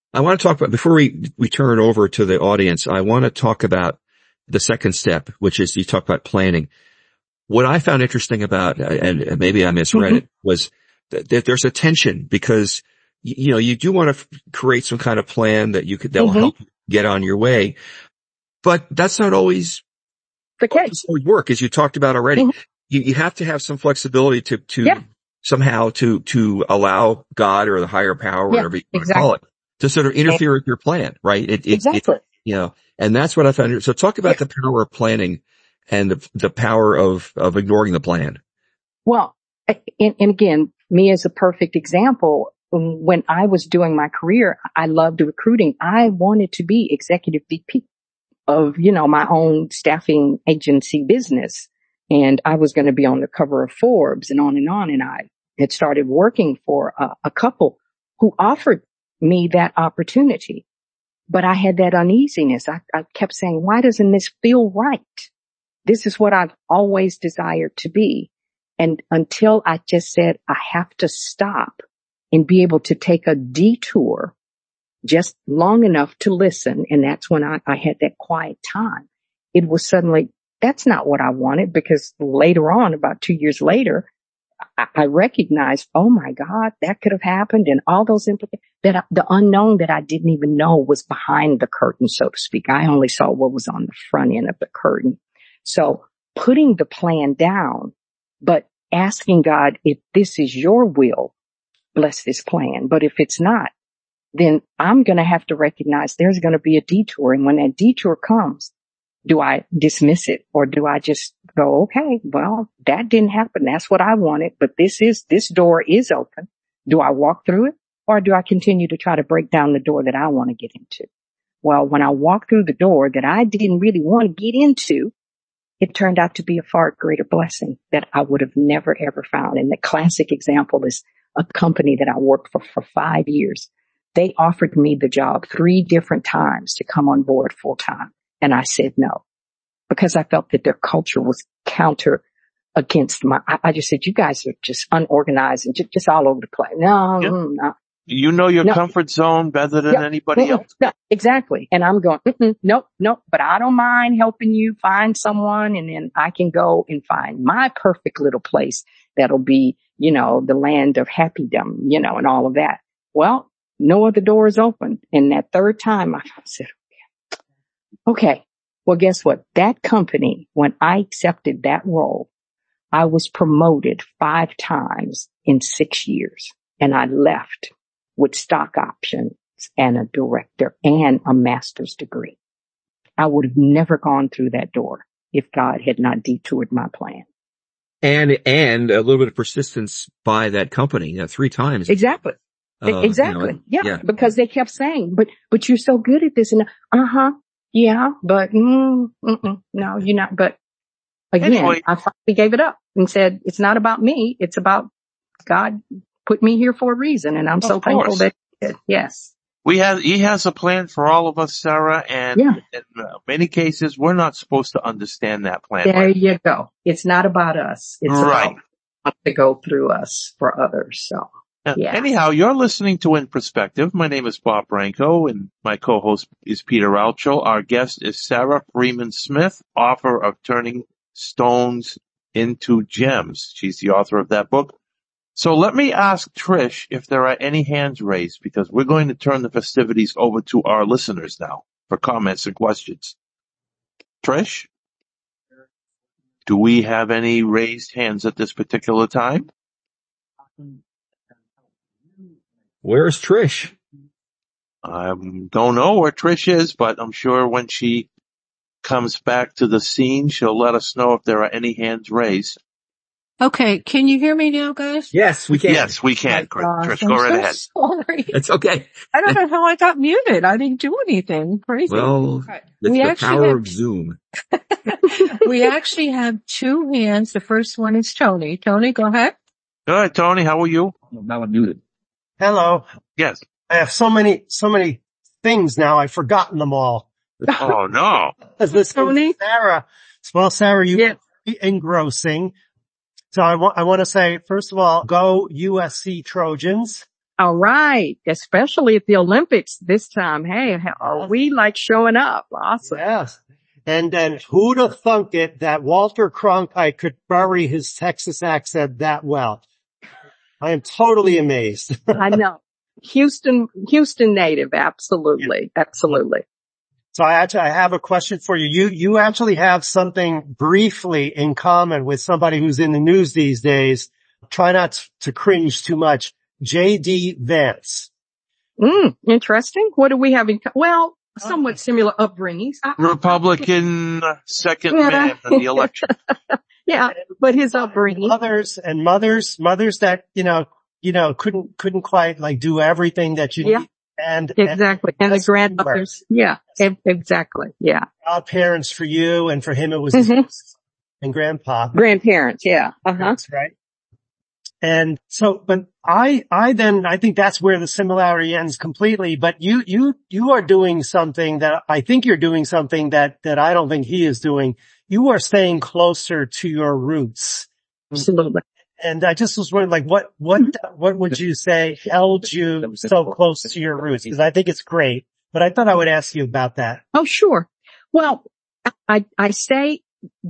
I want to talk about, before we, we turn it over to the audience, I want to talk about the second step, which is you talk about planning. What I found interesting about, and maybe I misread mm-hmm. it, was that there's a tension because, you know, you do want to create some kind of plan that you could, that will mm-hmm. help get on your way. But that's not always the case. Always work, as you talked about already. Mm-hmm. You, you have to have some flexibility to, to yeah. somehow to, to allow God or the higher power, yeah, whatever you want exactly. to call it, to sort of interfere with your plan, right? It, it, exactly. It, you know, and that's what I found. So talk about yeah. the power of planning and the, the power of, of ignoring the plan. Well, and, and again, me as a perfect example, when I was doing my career, I loved recruiting. I wanted to be executive V P of, you know, my own staffing agency business. And I was going to be on the cover of Forbes and on and on. And I had started working for a, a couple who offered me that opportunity. But I had that uneasiness. I, I kept saying, why doesn't this feel right? This is what I've always desired to be. And until I just said, I have to stop and be able to take a detour just long enough to listen. And that's when I, I had that quiet time. It was suddenly, that's not what I wanted, because later on, about two years later, I, I recognized, oh my God, that could have happened. And all those implications, that I, the unknown that I didn't even know was behind the curtain, so to speak. I only saw what was on the front end of the curtain. So putting the plan down, but asking God, if this is your will, bless this plan. But if it's not, then I'm going to have to recognize there's going to be a detour. And when that detour comes, do I dismiss it, or do I just go, okay, well, that didn't happen. That's what I wanted, but this is, this door is open. Do I walk through it, or do I continue to try to break down the door that I want to get into? Well, when I walked through the door that I didn't really want to get into, it turned out to be a far greater blessing that I would have never, ever found. And the classic example is a company that I worked for for five years. They offered me the job three different times to come on board full time. And I said no, because I felt that their culture was counter against my, I, I just said, you guys are just unorganized and just, just all over the place. No, yep. no. You know your no. comfort zone better than yep. anybody mm-mm. else. No, exactly. And I'm going, mm-mm, nope, nope, but I don't mind helping you find someone, and then I can go and find my perfect little place that'll be, you know, the land of happydom, you know, and all of that. Well, no other doors open. And that third time I said, okay, well, guess what? That company, when I accepted that role, I was promoted five times in six years, and I left with stock options and a director and a master's degree. I would have never gone through that door if God had not detoured my plan. And, and a little bit of persistence by that company, you know, three times. Exactly. Uh, exactly. You know, yeah, yeah. Because they kept saying, but, but you're so good at this. And uh-huh. Yeah, but, mm, mm-mm, no, you're not. But again, anyway. I finally gave it up and said, it's not about me. It's about God put me here for a reason. And I'm of so course. thankful that he did. Yes. We have, he has a plan for all of us, Sarah. And yeah. in many cases, we're not supposed to understand that plan. There right? you go. It's not about us. It's right. about to go through us for others. So. Yeah. Anyhow, you're listening to In Perspective. My name is Bob Branco, and my co-host is Peter Altshull. Our guest is Sarah Freeman Smith, author of Turning Stones into Gems. She's the author of that book. So let me ask Trish if there are any hands raised, because we're going to turn the festivities over to our listeners now for comments and questions. Trish, do we have any raised hands at this particular time? Where's Trish? I don't know where Trish is, but I'm sure when she comes back to the scene, she'll let us know if there are any hands raised. Okay, can you hear me now, guys? Yes, we can. Yes, we can. Oh gosh, Trish, I'm go right so ahead. Sorry. It's okay. I don't know how I got muted. I didn't do anything. Crazy. Well, right. it's we the power have, of Zoom. We actually have two hands. The first one is Tony. Tony, go ahead. Go ahead, Tony. How are you? Now I'm muted. Hello. Yes. I have so many, so many things now. I've forgotten them all. Oh no. As this Tony? Sarah. Well, Sarah, you yeah. engrossing. So I want, I want to say, first of all, go U S C Trojans. All right. Especially at the Olympics this time. Hey, are we like showing up? Awesome. Yes. And then who'd have thunk it that Walter Cronkite could bury his Texas accent that well? I am totally amazed. I know. Houston, Houston native. Absolutely. Yeah. Absolutely. So I actually, I have a question for you. You, you actually have something briefly in common with somebody who's in the news these days. Try not to cringe too much. J D Vance. Mm, interesting. What do we have in, co- well, somewhat similar upbringings. I, Republican second yeah. man in the election. Yeah, but his upbringing. Mothers and mothers, mothers that, you know, you know, couldn't, couldn't quite like do everything that you yeah. need. And exactly. And, and the grandmothers. Yeah, exactly. Yeah. Godparents for you, and for him it was mm-hmm. and grandpa. Grandparents. Yeah. Uh huh. That's right. And so, but I, I then, I think that's where the similarity ends completely. But you, you, you are doing something that I think you're doing something that, that I don't think he is doing. You are staying closer to your roots. Absolutely. And I just was wondering, like, what, what, what would you say held you so close to your roots? Because I think it's great, but I thought I would ask you about that. Oh, sure. Well, I, I say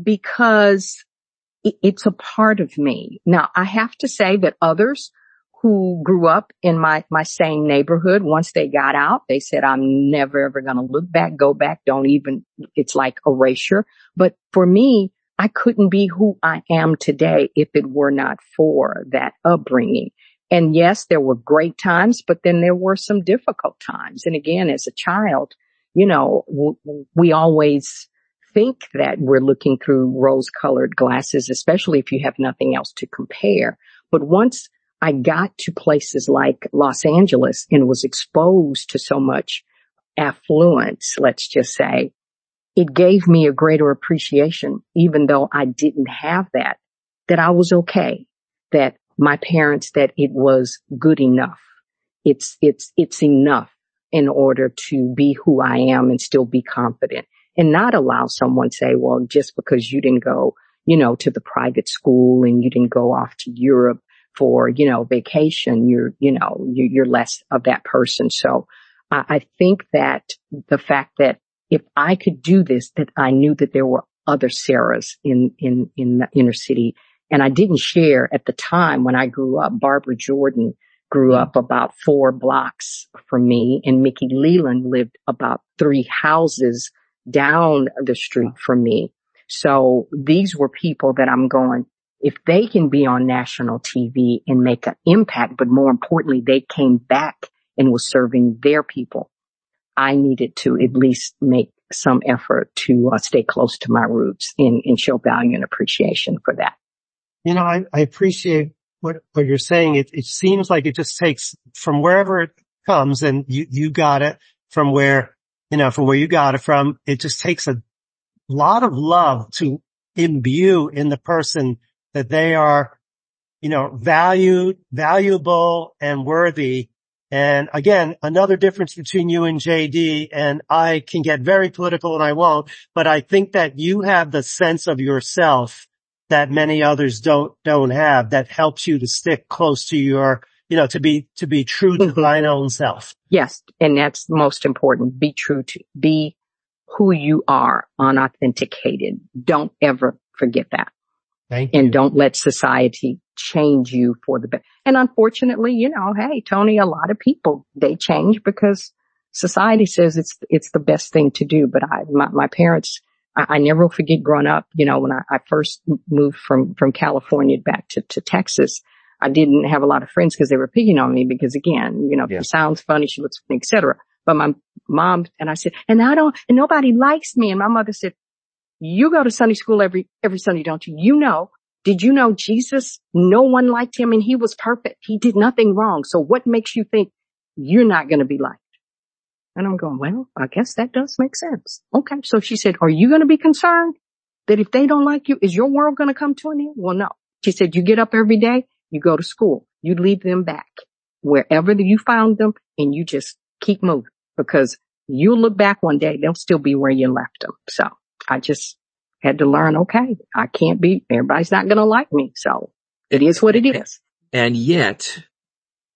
because it's a part of me. Now, I have to say that others who grew up in my, my same neighborhood, once they got out, they said, I'm never ever going to look back, go back, don't even, it's like erasure. But for me, I couldn't be who I am today if it were not for that upbringing. And yes, there were great times, but then there were some difficult times. And again, as a child, you know, w- we always think that we're looking through rose-colored glasses, especially if you have nothing else to compare. But once I got to places like Los Angeles and was exposed to so much affluence, let's just say, it gave me a greater appreciation, even though I didn't have that, that I was okay, that my parents, that it was good enough. It's, it's, it's enough in order to be who I am and still be confident. And not allow someone to say, well, just because you didn't go, you know, to the private school and you didn't go off to Europe for, you know, vacation, you're, you know, you're less of that person. So I, I think that the fact that if I could do this, that I knew that there were other Sarahs in, in, in the inner city. And I didn't share at the time when I grew up. Barbara Jordan grew up about four blocks from me, and Mickey Leland lived about three houses down the street from me. So these were people that I'm going, if they can be on national T V and make an impact, but more importantly, they came back and was serving their people, I needed to at least make some effort to uh, stay close to my roots and, and show value and appreciation for that. You know, I, I appreciate what, what you're saying. It, it seems like it just takes from wherever it comes, and you, you got it from where, you know, from where you got it from. It just takes a lot of love to imbue in the person that they are, you know, valued, valuable, and worthy. And again, another difference between you and J D, and I can get very political and I won't, but I think that you have the sense of yourself that many others don't, don't have, that helps you to stick close to your, you know, to be, to be true to mm-hmm. thine own self. Yes. And that's most important. Be true to, be who you are, unauthenticated. Don't ever forget that. Thank you. And don't let society change you for the best. And unfortunately, you know, hey, Tony, a lot of people, they change because society says it's, it's the best thing to do. But I, my, my parents, I, I never will forget growing up, you know, when I, I first moved from, from California back to, to Texas, I didn't have a lot of friends because they were picking on me because again, you know, yeah. she sounds funny, she looks funny, et cetera. But my mom, and I said, and I don't, and nobody likes me. And my mother said, you go to Sunday school every, every Sunday, don't you? You know, did you know Jesus? No one liked him and he was perfect. He did nothing wrong. So what makes you think you're not going to be liked? And I'm going, well, I guess that does make sense. Okay. So she said, are you going to be concerned that if they don't like you, is your world going to come to an end? Well, no. She said, you get up every day, you go to school, you leave them back wherever you found them, and you just keep moving because you'll look back one day, they'll still be where you left them. So I just had to learn, okay, I can't be, everybody's not going to like me. So it is what it is. And yet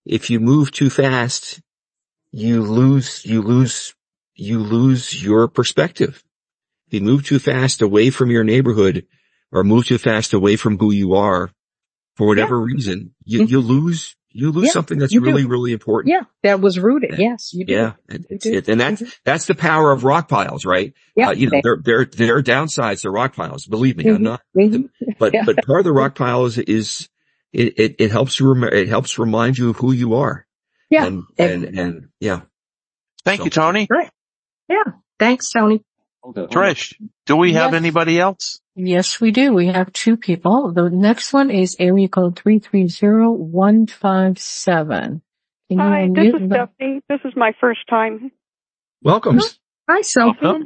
if you move too fast, you lose, you lose, you lose your perspective. If you move too fast away from your neighborhood or move too fast away from who you are for whatever yeah. reason, you, mm-hmm. you lose, you lose yeah, something that's really, do. really important. Yeah. That was rooted. Yes. You do. Yeah. And, you do. It, and that's, mm-hmm. that's the power of rock piles, right? Yeah. Uh, you know, there, there, there are downsides to rock piles. Believe me, mm-hmm. I'm not, mm-hmm. but, yeah. but part of the rock piles is, it, it, it helps you, rem- it helps remind you of who you are. Yeah. And, and, and, and yeah. Thank so. you, Tony. Great. Yeah. Thanks, Tony. Trish, do we have yes. anybody else? Yes, we do. We have two people. The next one is area code three three zero one five seven. Can Hi, this is the- Stephanie. This is my first time. Welcome. Hi, Sophie. Welcome.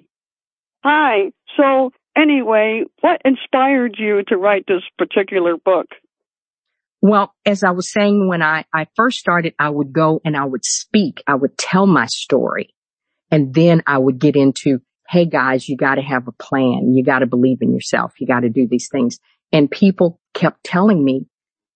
Hi. So anyway, what inspired you to write this particular book? Well, as I was saying, when I, I first started, I would go and I would speak. I would tell my story. And then I would get into, hey guys, you got to have a plan. You got to believe in yourself. You got to do these things. And people kept telling me,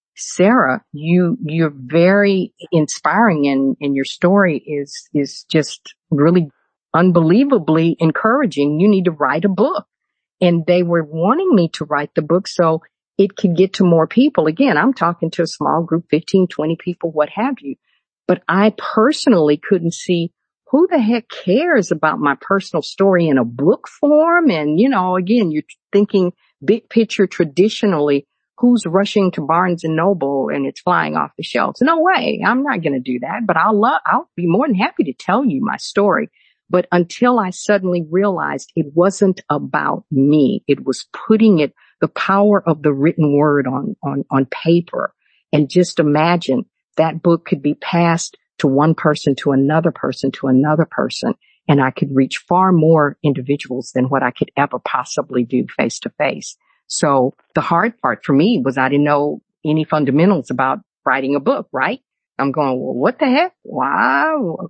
Sarah, you, you're very inspiring and, and your story is, is just really unbelievably encouraging. You need to write a book. And they were wanting me to write the book so it could get to more people. Again, I'm talking to a small group, fifteen, twenty people, what have you. But I personally couldn't see who the heck cares about my personal story in a book form? And, you know, again, you're thinking big picture traditionally, who's rushing to Barnes and Noble and it's flying off the shelves? No way. I'm not going to do that, but I'll love, I'll be more than happy to tell you my story. But until I suddenly realized it wasn't about me, it was putting it, the power of the written word on, on, on paper. And just imagine that book could be passed to one person, to another person, to another person. And I could reach far more individuals than what I could ever possibly do face to face. So the hard part for me was I didn't know any fundamentals about writing a book, right? I'm going, well, what the heck? Wow.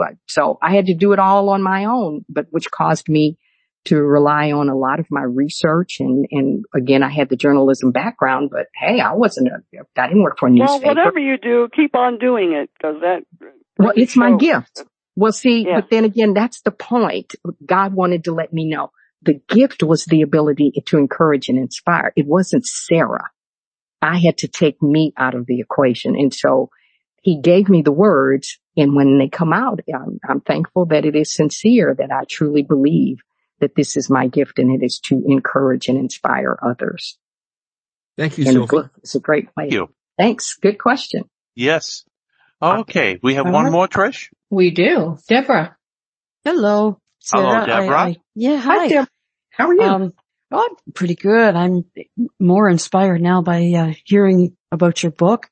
So I had to do it all on my own, but which caused me to rely on a lot of my research. And, and again, I had the journalism background, but hey, I wasn't a, I didn't work for a newspaper. Well, whatever you do, keep on doing it because that. Well, it's my gift. Well, see, yeah. but then again, that's the point. God wanted to let me know the gift was the ability to encourage and inspire. It wasn't Sarah. I had to take me out of the equation. And so he gave me the words. And when they come out, I'm, I'm thankful that it is sincere, that I truly believe that this is my gift and it is to encourage and inspire others. Thank you, and Sophie. It's a great way. Thank you. Thanks. Good question. Yes. Okay. We have All one right. more, Trish. We do. Deborah. Hello. Sarah. Hello, Deborah. I, I, yeah, hi. Hi, Deborah. How are you? Um, oh, I'm pretty good. I'm more inspired now by uh, hearing about your book.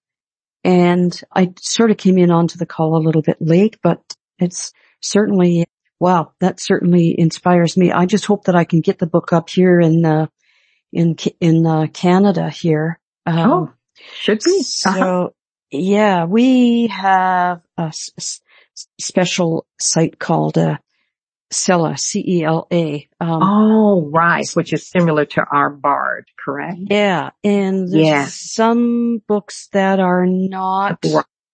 And I sort of came in onto the call a little bit late, but it's certainly, wow, that certainly inspires me. I just hope that I can get the book up here in, uh, in, in, uh, Canada here. Um, oh, should be. So, uh-huh. yeah, we have a s- special site called, uh, Cela, C E L A. Um, oh, right, which is similar to our Bard, correct? Yeah, and there's Yeah. some books that are not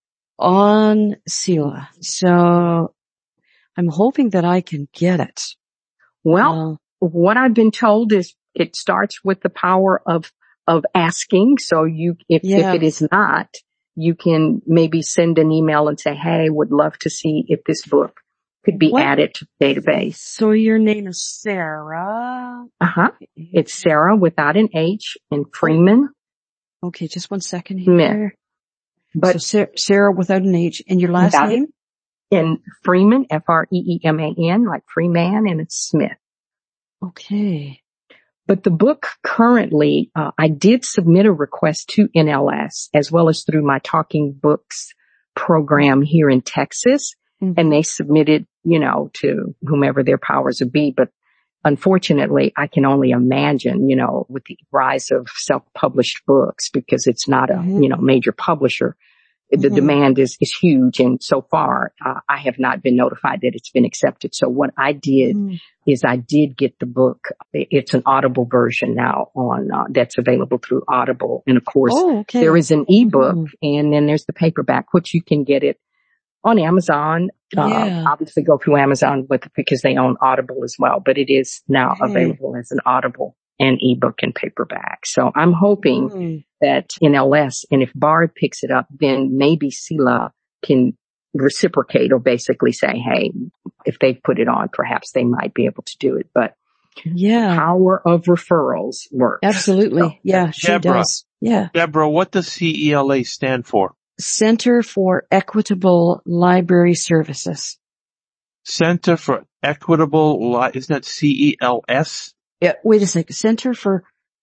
on Cela. So I'm hoping that I can get it. Well, uh, what I've been told is it starts with the power of, of asking. So you, if, yeah. if it is not, you can maybe send an email and say, hey, would love to see if this book could be what? added to the database. So your name is Sarah? Uh-huh. It's Sarah without an H and Freeman. Okay, just one second here. Smith. But so Sarah, Sarah without an H. And your last name? And Freeman, F R E E M A N, like free man, and it's Smith. Okay. But the book currently, uh, I did submit a request to N L S as well as through my Talking Books program here in Texas. Mm-hmm. And they submitted, you know, to whomever their powers would be. But unfortunately, I can only imagine, you know, with the rise of self-published books, because it's not a, mm-hmm. you know, major publisher, the Mm-hmm. demand is, is huge. And so far, uh, I have not been notified that it's been accepted. So what I did Mm-hmm. is I did get the book. It's an Audible version now on, uh, that's available through Audible. And of course, Oh, okay. there is an ebook Mm-hmm. and then there's the paperback, which you can get it on Amazon. Yeah. Uh, obviously go through Amazon with, because they own Audible as well, but it is now Okay. available as an Audible and ebook and paperback. So I'm hoping Mm-hmm. that in L S, and if Bard picks it up, then maybe Sela can reciprocate or basically say, hey, if they put it on, perhaps they might be able to do it. But Yeah. power of referrals works. Absolutely. So, Yeah, she Deborah. does. Yeah. Deborah, what does C E L A stand for? Center for Equitable Library Services. Center for Equitable Li- isn't that C E L S? Yeah, wait a second. Center for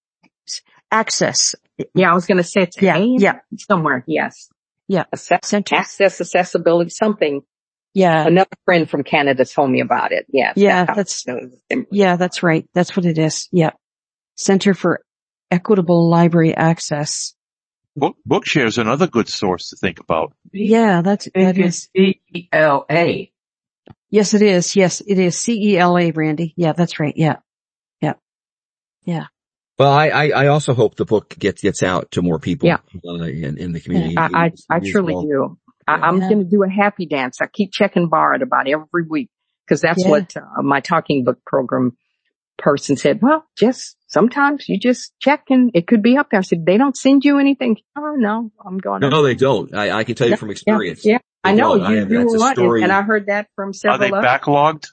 Access. yeah, I was going to say it's Yeah, A yeah. somewhere. Yes. Yeah. Access, Center. access, accessibility, something. Yeah. Another friend from Canada told me about it. Yes. Yeah, That's, that's, yeah, that's right. That's what it is. Yeah. Center for Equitable Library Access. Book, Bookshare is another good source to think about. Yeah, that's, that is. C E L A. Yes, it is. Yes, it is. C E L A, Randy. Yeah, that's right. Yeah. Yeah. Yeah. Well, I, I, I also hope the book gets, gets out to more people. Yeah. Uh, in, in the community. I, I, I As truly well. do. I, I'm Yeah. going to do a happy dance. I keep checking Bard about every week because that's Yeah. what uh, my talking book program person said. Well, just sometimes you just check and it could be up there. I said, they don't send you anything. Oh, no, I'm going No, no, they don't. I, I can tell you Yeah, from experience. Yeah, They I know. don't. I You, have- you that's were a one, story. and I heard that from Are several they others. backlogged?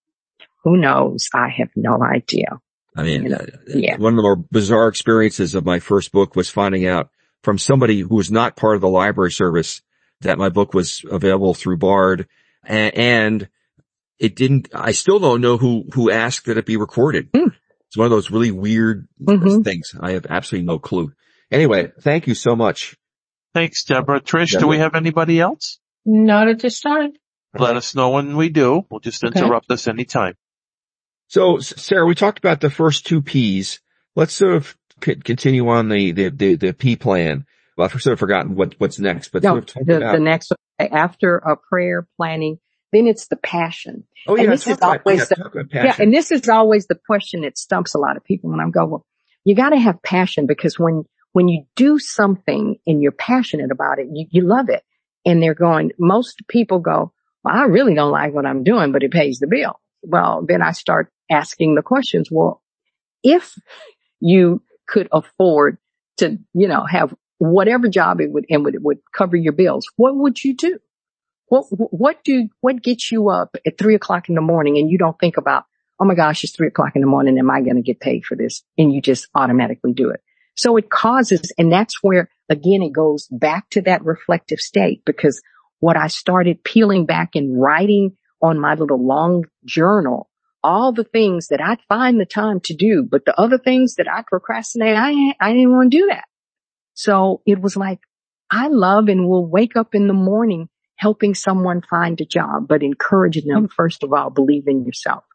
Who knows? I have no idea. I mean, You know, uh, yeah. one of the more bizarre experiences of my first book was finding out from somebody who was not part of the library service that my book was available through Bard, and, and it didn't. I still don't know who who asked that it be recorded. Mm. It's one of those really weird Mhm. things. I have absolutely no clue. Anyway, thank you so much. Thanks, Deborah. Trish, do Deborah. we have anybody else? Not at this time. Let us know when we do. We'll just Okay. interrupt us anytime. So, S- Sarah, we talked about the first two P's. Let's sort of c- continue on the, the, the, the P plan. Well, I've sort of forgotten what, what's next, but No, sort of talk the, about. the next one, after a prayer planning, then it's the passion. oh, and yeah, this talk is about, always yeah, the- talk about Yeah, passion. and this is always the question that stumps a lot of people when I go, well, you got to have passion because when, when you do something and you're passionate about it, you, you love it. And they're going, most people go, well, I really don't like what I'm doing, but it pays the bill. Well, then I start asking the questions. Well, if you could afford to, you know, have whatever job it would, and would, it would cover your bills, what would you do? What, what do, what gets you up at three o'clock in the morning and you don't think about, oh my gosh, it's three o'clock in the morning. Am I going to get paid for this? And you just automatically do it. So it causes, and that's where, again, it goes back to that reflective state, because what I started peeling back and writing on my little long journal, all the things that I'd find the time to do, but the other things that I procrastinate, I, I didn't want to do that. So it was like, I love and will wake up in the morning helping someone find a job, but encouraging them, first of all, believe in yourself.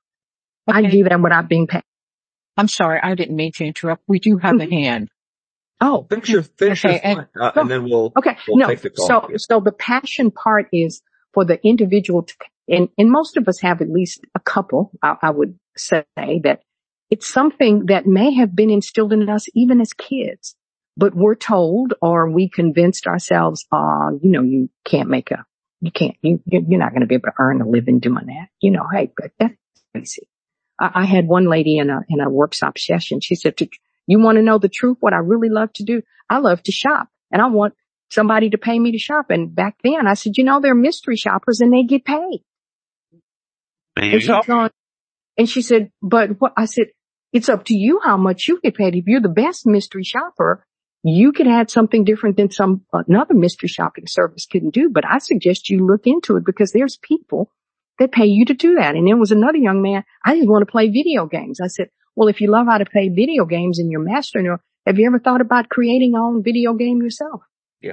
I Okay. do that without being paid. I'm sorry, I didn't mean to interrupt. We do have a hand. Oh, Finish your, finish your Okay, and- thought, uh, and then we'll, okay. we'll No, take the call. so, so the passion part is for the individual to, and, and most of us have at least a couple, I, I would say that it's something that may have been instilled in us even as kids, but we're told or we convinced ourselves, uh, you know, you can't make a, you can't, you, you're not going to be able to earn a living doing that. You know, hey, but that's crazy. I, I had one lady in a, in a workshop session. She said, you want to know the truth? What I really love to do? I love to shop and I want somebody to pay me to shop. And back then I said, you know, they're mystery shoppers and they get paid. There And, you she's go. going, and she said, but what? I said, it's up to you how much you get paid. If you're the best mystery shopper, you could add something different than some another mystery shopping service couldn't do. But I suggest you look into it because there's people that pay you to do that. And there was another young man, I didn't want to play video games. I said, well, if you love how to play video games and you're mastering them, have you ever thought about creating your own video game yourself?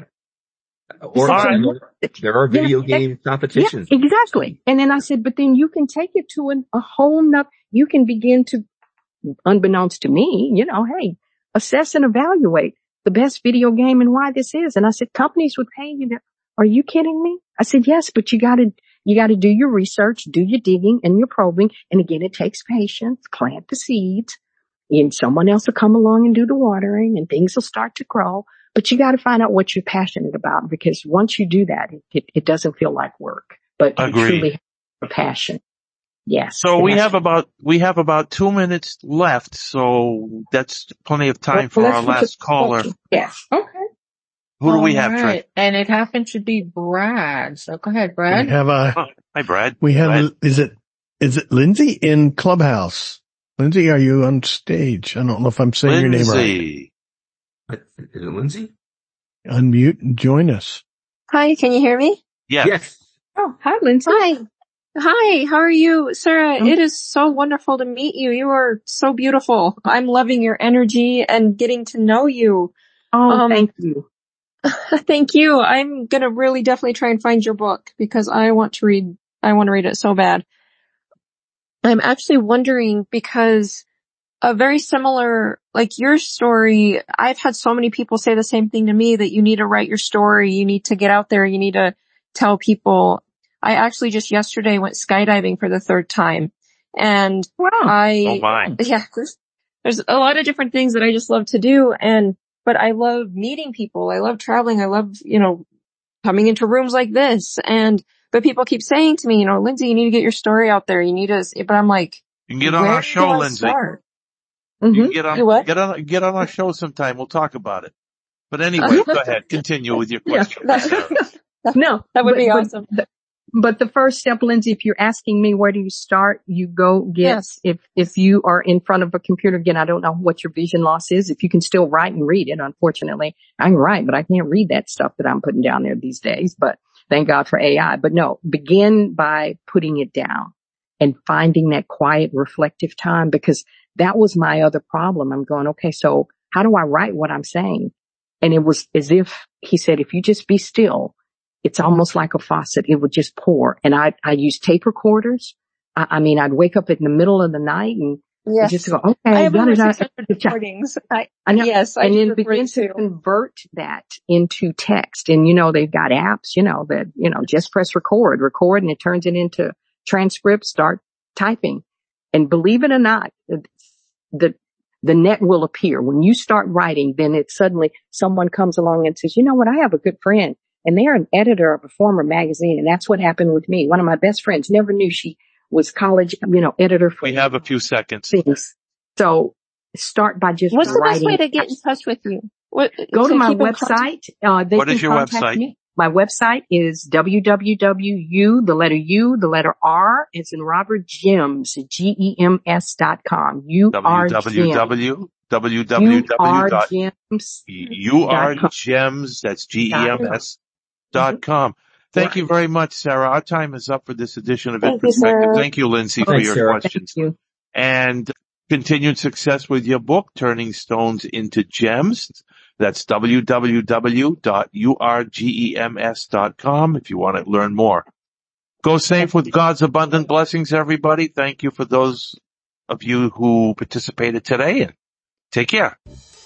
Or It's Alright. there, there are video Yeah, game competitions. Yeah, exactly. And then I said, but then you can take it to an, a whole nother, you can begin to, unbeknownst to me, you know, hey, assess and evaluate the best video game and why this is. And I said, companies would pay you to Are you kidding me? I said, yes, but you gotta, you gotta do your research, do your digging and your probing. And again, it takes patience, plant the seeds, and someone else will come along and do the watering and things will start to grow. But you gotta find out what you're passionate about, because once you do that, it, it doesn't feel like work, but you Agreed. truly have a passion. Yes. So we Yes. have about, we have about two minutes left. So that's plenty of time Well, for let's our look at last the caller. question. Yes. Okay. Who do we All have, Trey? right. And it happened to be Brad. So go ahead, We Brad. have a, Oh, hi, Brad. we Go ahead. have, is it, is it Lindsay in Clubhouse? Lindsay, are you on stage? I don't know if I'm saying your name right. Lindsay. Is it Lindsay? Unmute and join us. Hi, can you hear me? Yeah. Yes. Oh, hi, Lindsay. Hi. Hi, how are you? Sarah, Um, it is so wonderful to meet you. You are so beautiful. I'm loving your energy and getting to know you. Oh, Um, thank you. Thank you. I'm gonna really definitely try and find your book because I want to read, I want to read it so bad. I'm actually wondering because a very similar, like your story, I've had so many people say the same thing to me, that you need to write your story, you need to get out there, you need to tell people. I actually just yesterday went skydiving for the third time, and Wow. I, Oh my. yeah, there's, there's a lot of different things that I just love to do, and, but I love meeting people, I love traveling, I love, you know, coming into rooms like this, and, but people keep saying to me, you know, Lindsay, you need to get your story out there, you need to, but I'm like, You can get on where our show, do I Lindsay. start? You Mm-hmm. can get on, You what? get on, get on our show sometime. We'll talk about it. But anyway, go ahead. Continue with your Yeah. question. Sarah. No, That would but, be but awesome. the, but the first step, Lindsay, if you're asking me where do you start, you go get, Yes. if, if you are in front of a computer, again, I don't know what your vision loss is. If you can still write and read it, unfortunately, I can write, but I can't read that stuff that I'm putting down there these days, but thank God for A I. But no, begin by putting it down and finding that quiet, reflective time, because that was my other problem. I'm going, okay, so how do I write what I'm saying? And it was as if he said, if you just be still, it's almost like a faucet. It would just pour. And I, I use tape recorders. I, I mean, I'd wake up in the middle of the night and Yes. just go, okay, I have da, over da, da, six hundred da, da. recordings. I, I know. yes, I and then do begin great to too. convert that into text. And you know, they've got apps, you know, that, you know, just press record, record, and it turns it into transcript, start typing. And believe it or not, the, the net will appear. When you start writing, then it suddenly, someone comes along and says, you know what, I have a good friend and they're an editor of a former magazine. And that's what happened with me. One of my best friends, never knew she was college, you know, editor for We have a few seconds. things. So start by just What's the best writing. way to get in touch with you? What, Go to my keep in contact? website. Uh, they What can is your contact website? me. My website is w w w dot u, the letter U, the letter R, it's in Robert Gems, G E M S dot com. U R www. Gems. www. Gems. You are gems. That's G E M S dot com. Thank you very much, Sarah. Our time is up for this edition of In Thank you, Perspective. Sarah. Thank you, Lindsay, for Thanks, your Sarah. questions. Thank you. And continued success with your book, Turning Stones into Gems. That's w w w dot u r gems dot com if you want to learn more. Go safe with God's abundant blessings, everybody. Thank you for those of you who participated today, and take care.